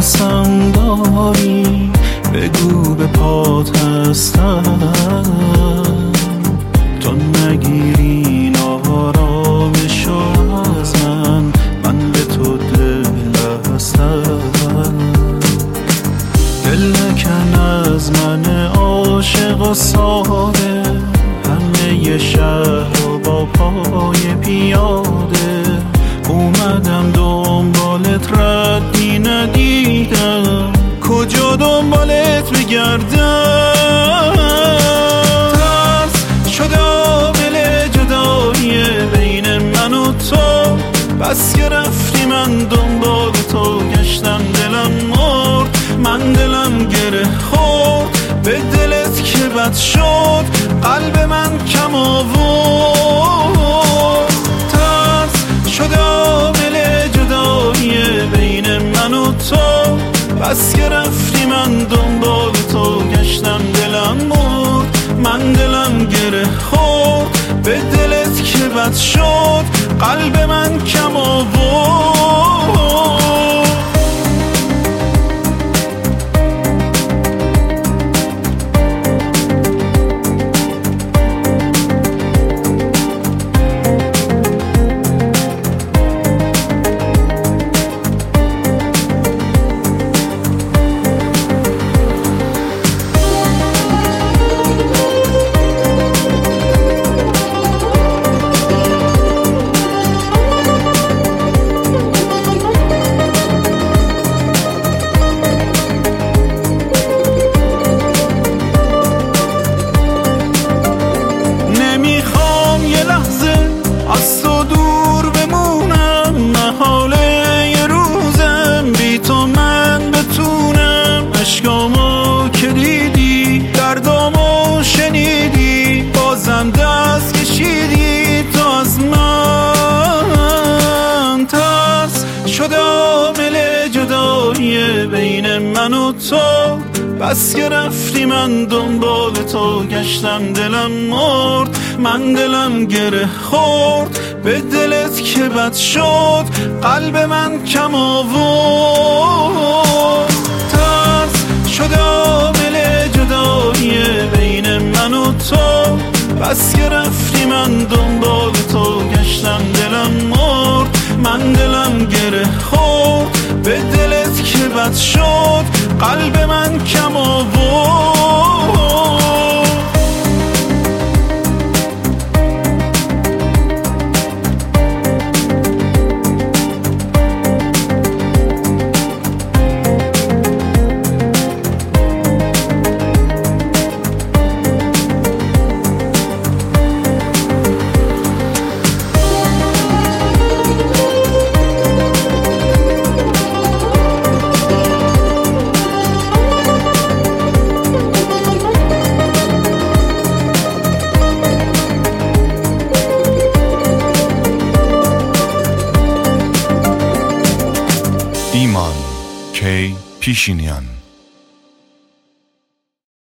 واسم داری، بگو به پات هستم. تو نگیری این آرامشو از من به تو دل هستم. دل نکن از من عاشق و ساده، همه شهر رو با پای پیاده اومدم دنبالت، ردی ندیدم، کجا دنبالت بگردم. ترس شده عامل جدایی بین من و تو، بس که رفتی من دنبال تو گشتم، دلم مرد، من دلم گره خورد به دلت که بد شد، قلب من کم آورد. ترس شده عامل جدایی بین من و تو، بس که رفتی من دنبال تو گشتم، دلم مرد، من دلم گره خورد به دلت که بد شد، قلب من کم آورد. از تو دور بمونم، محاله یه روزم بی تو من بتونم. عشقامو که دیدی، دردامو شنیدی، بازم دست کشیدی تو از من. ترس شده عامل جدایی بین من و تو، بس که رفتی من دنبال تو گشتم، دلم مرد، من دلم گره خورد به دلت که بد شد، قلب من کم آورد. ترس شده عامل جدایی بین من و تو، بس که رفتی من دنبال تو گشتم، دلم مرد، من دلم گره خورد به دلت که بد شد، قلب من کم آورد. ایمان کی پیشینیان.